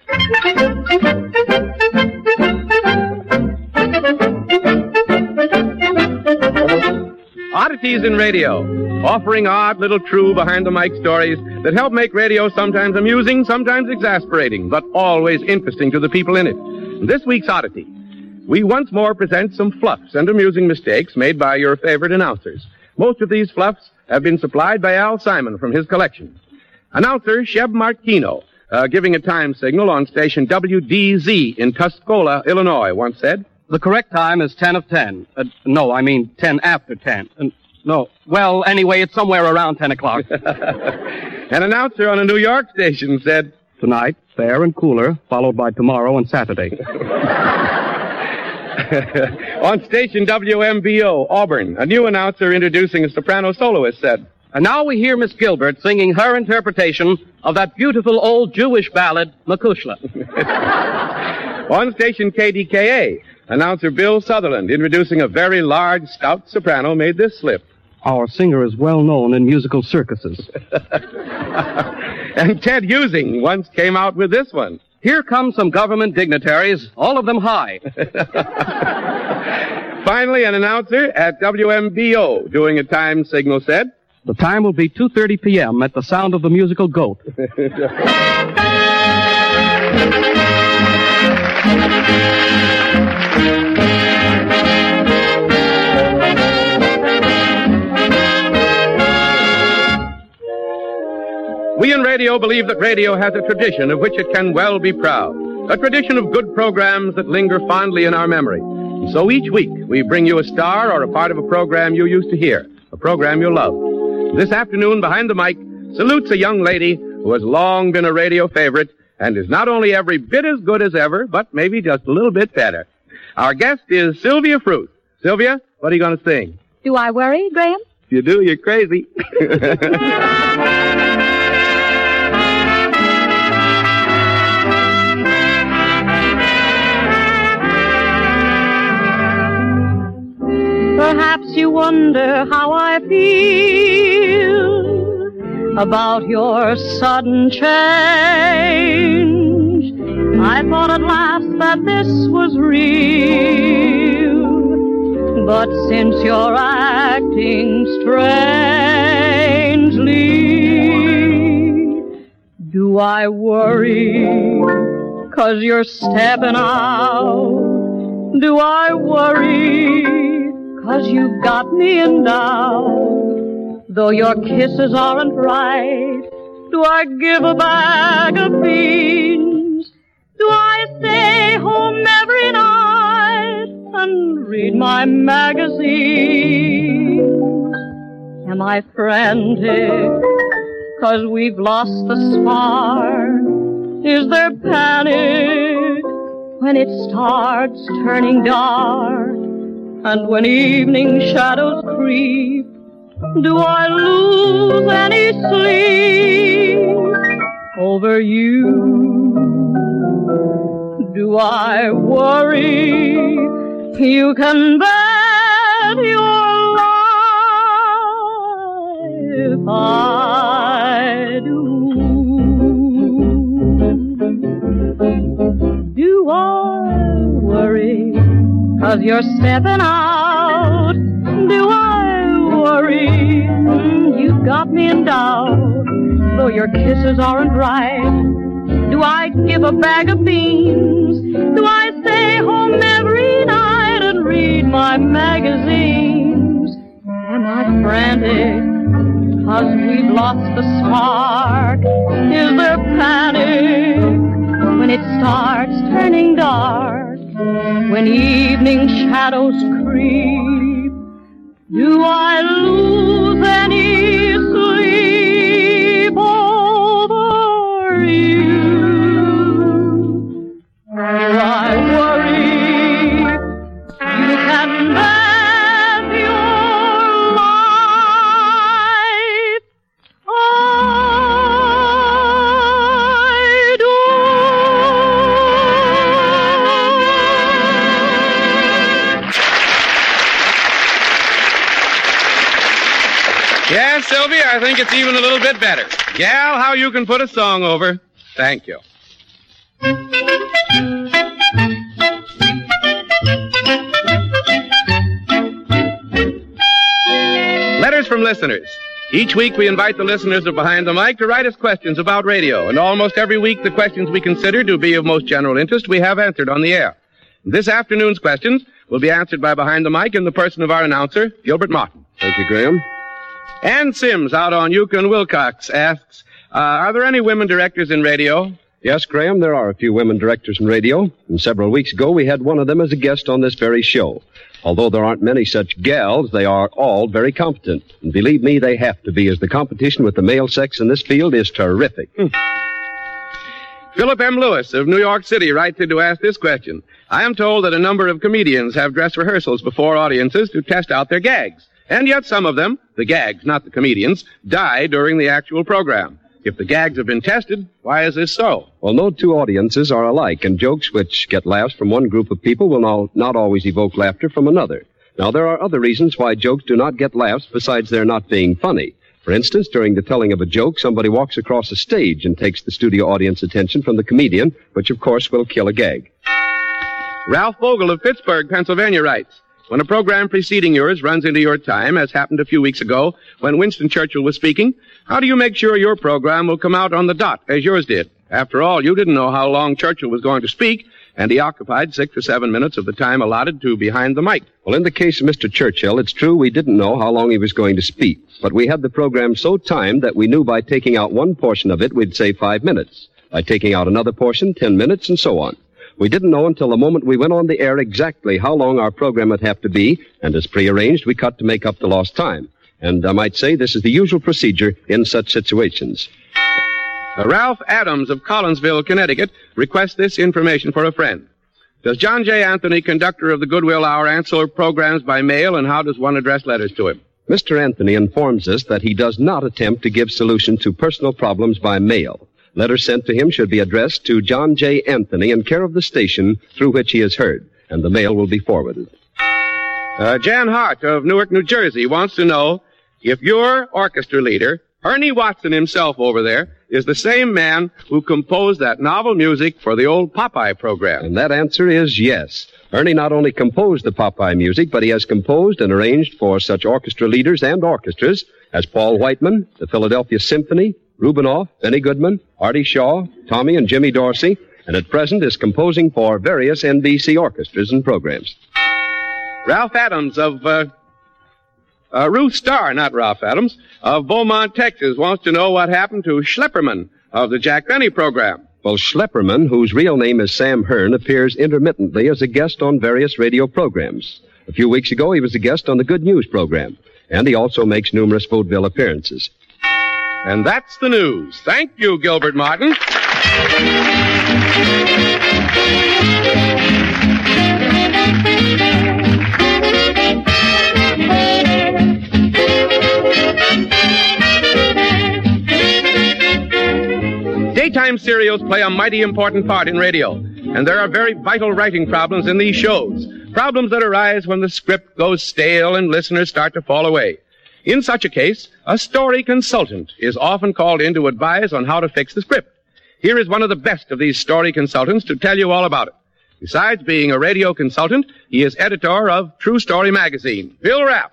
Oddities in Radio, offering odd little true behind-the-mic stories that help make radio sometimes amusing, sometimes exasperating, but always interesting to the people in it. This week's Oddity, we once more present some fluffs and amusing mistakes made by your favorite announcers. Most of these fluffs have been supplied by Al Simon from his collection. Announcer Sheb Martino, giving a time signal on station WDZ in Tuscola, Illinois, once said, "The correct time is 10 of 10. No, I mean 10 after 10. No, well, anyway, it's somewhere around 10 o'clock. An announcer on a New York station said, "Tonight, fair and cooler, followed by tomorrow and Saturday." On station WMBO, Auburn, a new announcer introducing a soprano soloist said, "And now we hear Miss Gilbert singing her interpretation of that beautiful old Jewish ballad, Makushla." On station KDKA, announcer Bill Sutherland, introducing a very large, stout soprano, made this slip. "Our singer is well known in musical circuses." And Ted Husing once came out with this one. "Here come some government dignitaries, all of them high." Finally, an announcer at WMBO doing a time signal said, "The time will be 2:30 p.m. at the sound of the musical goat." We in radio believe that radio has a tradition of which it can well be proud. A tradition of good programs that linger fondly in our memory. And so each week we bring you a star or a part of a program you used to hear, a program you love. This afternoon, Behind the Mic salutes a young lady who has long been a radio favorite and is not only every bit as good as ever, but maybe just a little bit better. Our guest is Sylvia Fruth. Sylvia, what are you going to sing? Do I worry, Graham? If you do, you're crazy. Perhaps you wonder how I feel about your sudden change. I thought at last that this was real, but since you're acting strangely, do I worry 'cause you're stepping out? Do I worry 'cause you've got me in doubt? Though your kisses aren't right, do I give a bag of beans? Do I stay home every night and read my magazine? Am I frantic 'cause we've lost the spark? Is there panic when it starts turning dark, and when evening shadows creep, do I lose any sleep over you? Do I worry? You can bet your life I do. Do I worry 'cause you're stepping out? Do I worry? You've got me in doubt, though your kisses aren't right. Do I give a bag of beans? Do I stay home every night and read my magazines? Am I frantic 'cause we've lost the spark? Is there panic when it starts turning dark? When evening shadows creep, do I lose any sleep over you? Do I worry? You can bet your life I do. Yes, Sylvia, I think it's even a little bit better. Gal, how you can put a song over. Thank you. Letters from listeners. Each week we invite the listeners of Behind the Mic to write us questions about radio, and almost every week the questions we consider to be of most general interest we have answered on the air. This afternoon's questions will be answered by Behind the Mic in the person of our announcer, Gilbert Martin. Thank you, Graham. Ann Sims out on Yukon Wilcox asks, are there any women directors in radio? Yes, Graham, there are a few women directors in radio, and several weeks ago we had one of them as a guest on this very show. Although there aren't many such gals, they are all very competent. And believe me, they have to be, as the competition with the male sex in this field is terrific. Philip M. Lewis of New York City writes in to ask this question. I am told that a number of comedians have dress rehearsals before audiences to test out their gags. And yet some of them, the gags, not the comedians, die during the actual program. If the gags have been tested, why is this so? Well, no two audiences are alike, and jokes which get laughs from one group of people will not always evoke laughter from another. Now, there are other reasons why jokes do not get laughs besides their not being funny. For instance, during the telling of a joke, somebody walks across a stage and takes the studio audience attention from the comedian, which, of course, will kill a gag. Ralph Vogel of Pittsburgh, Pennsylvania writes, when a program preceding yours runs into your time, as happened a few weeks ago when Winston Churchill was speaking, how do you make sure your program will come out on the dot as yours did? After all, you didn't know how long Churchill was going to speak, and he occupied 6 or 7 minutes of the time allotted to Behind the Mic. Well, in the case of Mr. Churchill, it's true we didn't know how long he was going to speak, but we had the program so timed that we knew by taking out one portion of it, we'd save 5 minutes. By taking out another portion, 10 minutes, and so on. We didn't know until the moment we went on the air exactly how long our program would have to be, and as prearranged, we cut to make up the lost time. And I might say this is the usual procedure in such situations. Ralph Adams of Collinsville, Connecticut, requests this information for a friend. Does John J. Anthony, conductor of the Goodwill Hour, answer programs by mail, and how does one address letters to him? Mr. Anthony informs us that he does not attempt to give solution to personal problems by mail. Letters sent to him should be addressed to John J. Anthony in care of the station through which he is heard, and the mail will be forwarded. Jan Hart of Newark, New Jersey, wants to know if your orchestra leader, Ernie Watson himself over there, is the same man who composed that novel music for the old Popeye program. And that answer is yes. Ernie not only composed the Popeye music, but he has composed and arranged for such orchestra leaders and orchestras as Paul Whiteman, the Philadelphia Symphony, Rubinoff, Benny Goodman, Artie Shaw, Tommy and Jimmy Dorsey, and at present is composing for various NBC orchestras and programs. Ralph Adams of, Ruth Starr, not Ralph Adams, of Beaumont, Texas, wants to know what happened to Schlepperman of the Jack Benny program. Well, Schlepperman, whose real name is Sam Hearn, appears intermittently as a guest on various radio programs. A few weeks ago, he was a guest on the Good News program, and he also makes numerous vaudeville appearances. And that's the news. Thank you, Gilbert Martin. Daytime serials play a mighty important part in radio, and there are very vital writing problems in these shows. Problems that arise when the script goes stale and listeners start to fall away. In such a case, a story consultant is often called in to advise on how to fix the script. Here is one of the best of these story consultants to tell you all about it. Besides being a radio consultant, he is editor of True Story magazine. Bill Rapp.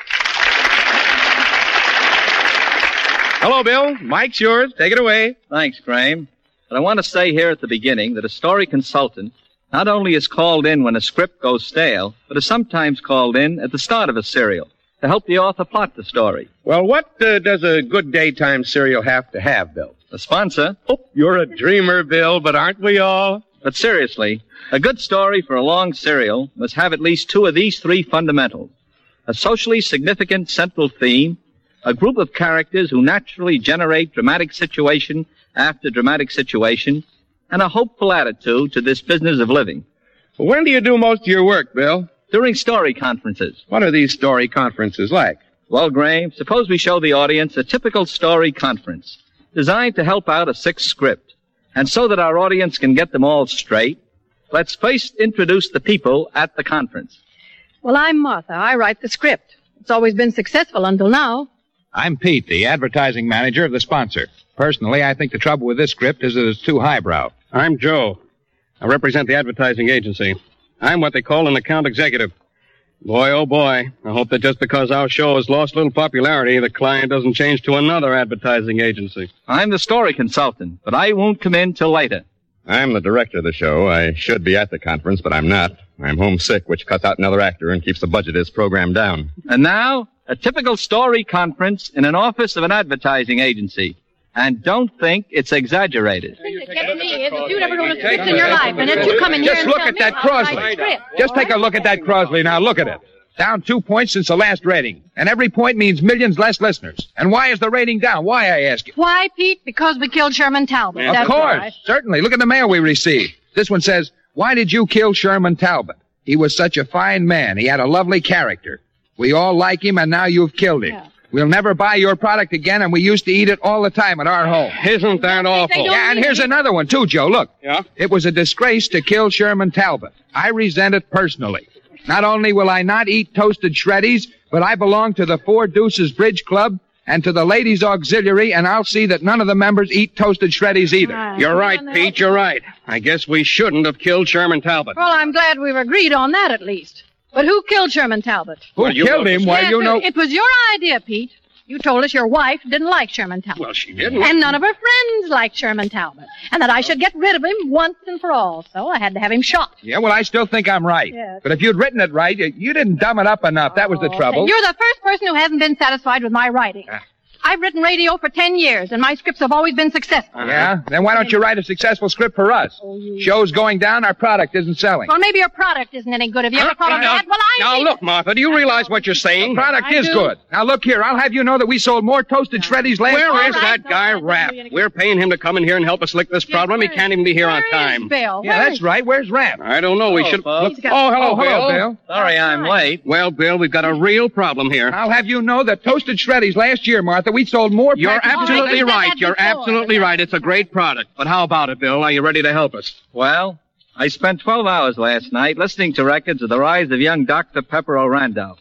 Hello, Bill. Mike's yours. Take it away. Thanks, Graham. But I want to say here at the beginning that a story consultant not only is called in when a script goes stale, but is sometimes called in at the start of a serial to help the author plot the story. Well, what does a good daytime serial have to have, Bill? A sponsor. Oh, you're a dreamer, Bill, but aren't we all? But seriously, a good story for a long serial must have at least two of these three fundamentals. A socially significant central theme, a group of characters who naturally generate dramatic situation after dramatic situation, and a hopeful attitude to this business of living. When do you do most of your work, Bill? During story conferences. What are these story conferences like? Well, Graham, suppose we show the audience a typical story conference designed to help out a sick script. And so that our audience can get them all straight, let's first introduce the people at the conference. Well, I'm Martha. I write the script. It's always been successful until now. I'm Pete, the advertising manager of the sponsor. Personally, I think the trouble with this script is that it's too highbrow. I'm Joe. I represent the advertising agency. I'm what they call an account executive. Boy, oh boy, I hope that just because our show has lost a little popularity, the client doesn't change to another advertising agency. I'm the story consultant, but I won't come in till later. I'm the director of the show. I should be at the conference, but I'm not. I'm homesick, which cuts out another actor and keeps the budget of this program down. And now, a typical story conference in an office of an advertising agency. And don't think it's exaggerated. The thing that gets me is that you never wrote a script in your life, and then you come in here Just and look tell at me that how to write a Crosley. script. Just take a look at that Crosley now. Look at it. Down 2 points since the last rating. And every point means millions less listeners. And why is the rating down? Why, I ask you? Why, Pete? Because we killed Sherman Talbot. Of That's course. why. Certainly. Look at the mail we received. This one says, "Why did you kill Sherman Talbot? He was such a fine man. He had a lovely character. We all like him, and now you've killed him. Yeah. We'll never buy your product again, and we used to eat it all the time at our home." Isn't that awful? Yeah, and here's another one, too, Joe. Look. Yeah? It was a disgrace to kill Sherman Talbot. I resent it personally. Not only will I not eat toasted shreddies, but I belong to the Four Deuces Bridge Club and to the Ladies Auxiliary, and I'll see that none of the members eat toasted shreddies either. You're right, Pete, you're right. I guess we shouldn't have killed Sherman Talbot. Well, I'm glad we've agreed on that at least. But who killed Sherman Talbot? Who killed him? Why, Yes, you know... It was your idea, Pete. You told us your wife didn't like Sherman Talbot. Well, she didn't. And none of her friends liked Sherman Talbot. And that I should get rid of him once and for all. So I had to have him shot. Yeah, well, I still think I'm right. Yes. But if you'd written it right, you didn't dumb it up enough. That was the trouble. You're the first person who hasn't been satisfied with my writing. I've written radio for 10 years, and my scripts have always been successful. Yeah? Then why don't you write a successful script for us? Show's going down, our product isn't selling. Well, maybe your product isn't any good. Have you ever thought of that? Well, Now, look, Martha, do you realize what you're saying? The product I is do. good. Now, look here. I'll have you know that we sold more toasted shreddies last year. Where is that guy, Rapp? We're paying him to come in here and help us lick this problem. He can't even be here on time. Bill? Yeah, that's right. Where's Rapp? I don't know. We should... folks. Look. Oh, hello, hello, Bill. Sorry I'm late. Well, Bill, we've got a real problem here. I'll have you know that toasted shreddies last year, Martha, we sold more You're packages. absolutely said right. that You're before. absolutely right. It's a great product. But how about it, Bill? Are you ready to help us? Well, I spent 12 hours last night listening to records of the rise of young Dr. Pepper O'Randolph.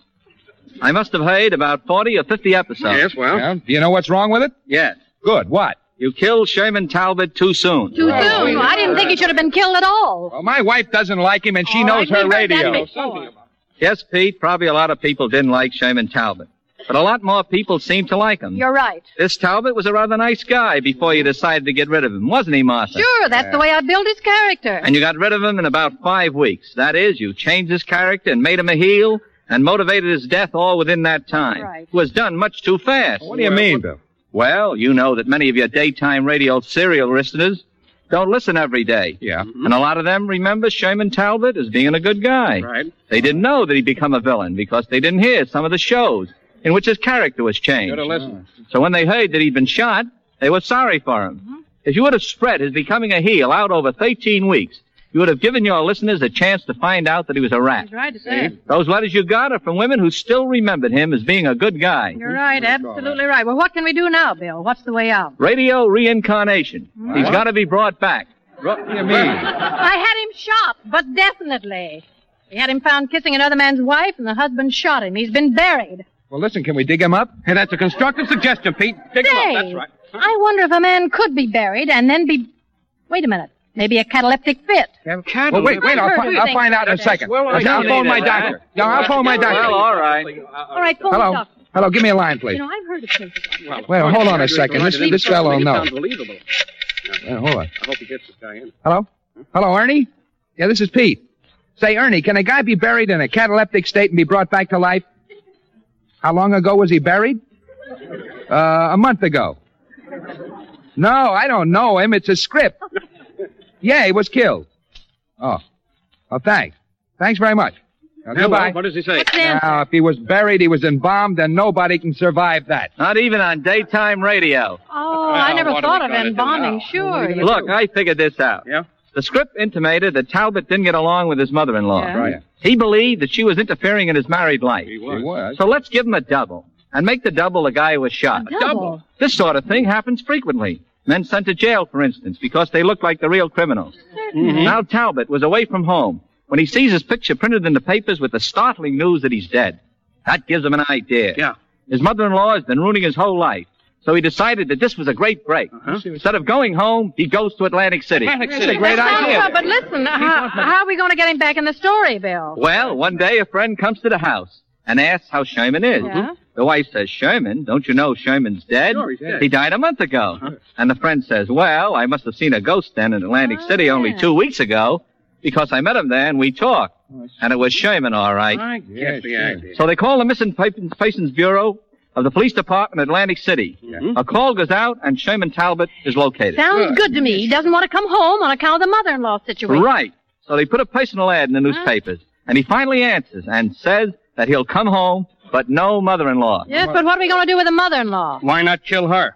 I must have heard about 40 or 50 episodes. Yes, well. Well, do you know what's wrong with it? Yes. Good. What? You killed Sherman Talbot too soon. Too soon. I didn't think he should have been killed at all. Well, my wife doesn't like him, and she Oh, knows I her heard that radio. before. Yes, Pete, probably a lot of people didn't like Sherman Talbot. But a lot more people seemed to like him. You're right. This Talbot was a rather nice guy before you decided to get rid of him, wasn't he, Martha? Sure, that's the way I built his character. And you got rid of him in about 5 weeks. That is, you changed his character and made him a heel and motivated his death all within that time. Right. It was done much too fast. What do you mean, Bill? Well, you know that many of your daytime radio serial listeners don't listen every day. Yeah. And a lot of them remember Sherman Talbot as being a good guy. Right. They didn't know that he'd become a villain because they didn't hear some of the shows in which his character was changed. Should have listened. So when they heard that he'd been shot, they were sorry for him. If you would have spread his becoming a heel out over 13 weeks, you would have given your listeners a chance to find out that he was a rat. He's right to say. Those letters you got are from women who still remembered him as being a good guy. You're right, absolutely right. Well, what can we do now, Bill? What's the way out? Radio reincarnation. He's got to be brought back. What do you mean? I had him shot, but definitely. We had him found kissing another man's wife, and the husband shot him. He's been buried. Well, listen, can we dig him up? Hey, that's a constructive suggestion, Pete. Dig him up, that's right. I wonder if a man could be buried and then be... Wait a minute. Maybe a cataleptic fit. Well, wait, I'll find out in a second. I'll phone my doctor. No, I'll phone my doctor. Well, all right. All right, phone the Hello? doctor. Hello, give me a line, please. You know, I've heard of cases like that. Well, hold on a second. This fellow will know. Unbelievable. Hold on. I hope he gets this guy in. Hello? Hello, Ernie? Yeah, this is Pete. Say, Ernie, can a guy be buried in a cataleptic state and be brought back to life? How long ago was he buried? A month ago. No, I don't know him. It's a script. Yeah, he was killed. Oh, thanks. Thanks very much. Goodbye. What does he say? Now, if he was buried, he was embalmed, and nobody can survive that. Not even on daytime radio. Oh, I never thought of embalming. Sure. Look, I figured this out. Yeah? The script intimated that Talbot didn't get along with his mother-in-law. Yeah. Right. He believed that she was interfering in his married life. He was. He was. So let's give him a double. And make the double the guy who was shot. A double? This sort of thing happens frequently. Men sent to jail, for instance, because they look like the real criminals. Certainly. Now Talbot was away from home when he sees his picture printed in the papers with the startling news that he's dead. That gives him an idea. Yeah. His mother-in-law has been ruining his whole life. So he decided that this was a great break. Instead of going home, he goes to Atlantic City. That's a great idea. But listen, how are we going to get him back in the story, Bill? Well, one day a friend comes to the house and asks how Sherman is. Yeah? The wife says, Sherman? Don't you know Sherman's dead? Sure, he's dead. He died a month ago. And the friend says, well, I must have seen a ghost then in Atlantic City only 2 weeks ago because I met him there and we talked. And it was Sherman, all right. I guess the idea. So they call the Missing Persons Bureau of the Police Department in Atlantic City. A call goes out and Sherman Talbot is located. Sounds good to me. He doesn't want to come home on account of the mother-in-law situation. Right. So they put a personal ad in the newspapers. And he finally answers and says that he'll come home, but no mother-in-law. Yes, but what are we going to do with the mother-in-law? Why not kill her?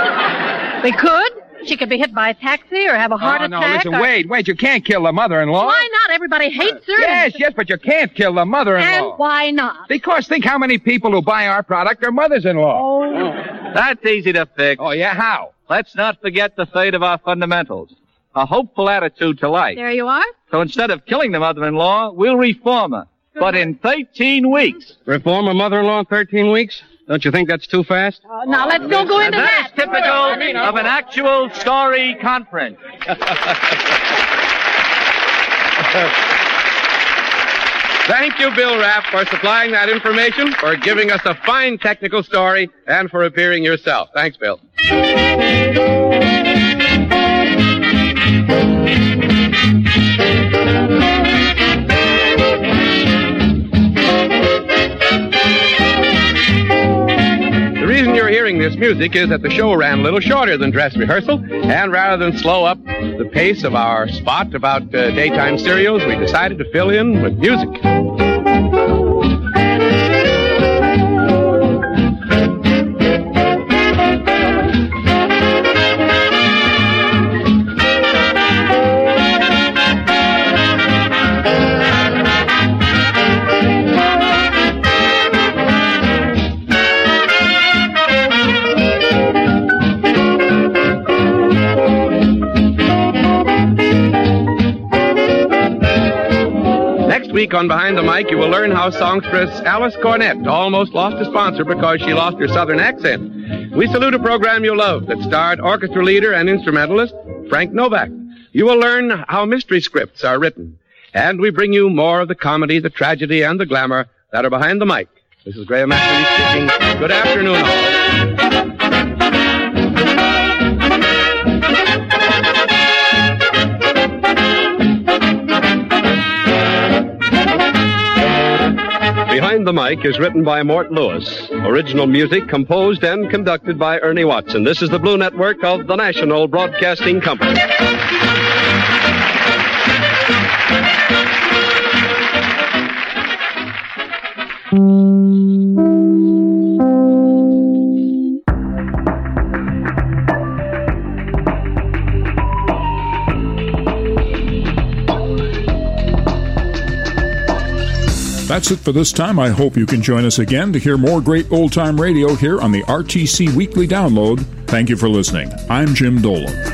Yes. We could. She could be hit by a taxi or have a heart No, attack. listen, wait, you can't kill the mother-in-law. Why not? Everybody hates her. Yes, but you can't kill the mother-in-law. And why not? Because think how many people who buy our product are mothers-in-law. Oh. That's easy to fix. Oh, yeah, how? Let's not forget the fate of our fundamentals. A hopeful attitude to life. There you are. So instead of killing the mother-in-law, we'll reform her. But in 13 weeks. Reform a mother-in-law in 13 weeks? Don't you think that's too fast? Now, let's don't go into That's that. typical of an actual story conference. Thank you, Bill Rapp, for supplying that information, for giving us a fine technical story, and for appearing yourself. Thanks, Bill. The reason you're hearing this music is that the show ran a little shorter than dress rehearsal, and rather than slow up the pace of our spot about daytime serials, we decided to fill in with music. Next week on Behind the Mic, you will learn how songstress Alice Cornett almost lost a sponsor because she lost her southern accent. We salute a program you love that starred orchestra leader and instrumentalist Frank Novak. You will learn how mystery scripts are written. And we bring you more of the comedy, the tragedy, and the glamour that are behind the mic. This is Graham Ackley speaking. Good afternoon, all. Behind the Mic is written by Mort Lewis. Original music composed and conducted by Ernie Watson. This is the Blue Network of the National Broadcasting Company. That's it for this time. I hope you can join us again to hear more great old-time radio here on the RTC Weekly Download. Thank you for listening. I'm Jim Dolan.